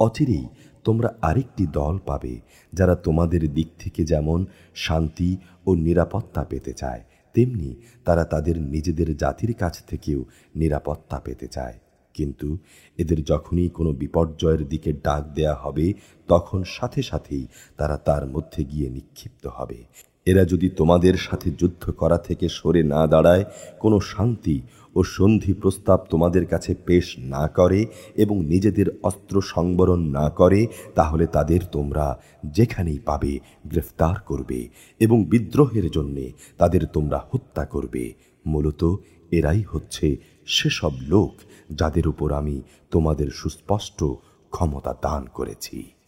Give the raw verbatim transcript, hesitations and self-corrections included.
অচিরেই তোমরা আরেকটি দল পাবে, যারা তোমাদের দিক থেকে যেমন শান্তি ও নিরাপত্তা পেতে চায়, তেমনি তারা তাদের নিজেদের জাতির কাছ থেকেও নিরাপত্তা পেতে চায়। কিন্তু এদের যখনই কোনো বিপর্যয়ের দিকে ডাক দেয়া হবে, তখন সাথে সাথেই তারা তার মধ্যে গিয়ে নিক্ষিপ্ত হবে। এরা যদি তোমাদের সাথে যুদ্ধ করা থেকে সরে না দাঁড়ায়, কোনো শান্তি ও সন্ধি প্রস্তাব তোমাদের কাছে পেশ না করে এবং নিজেদের অস্ত্র সংবরণ না করে, তাহলে তাদের তোমরা যেখানেই পাবে গ্রেফতার করবে এবং বিদ্রোহের জন্যে তাদের তোমরা হত্যা করবে। মূলত এরাই হচ্ছে সেসব লোক যাদের উপর আমি তোমাদের সুস্পষ্ট ক্ষমতা দান করেছি।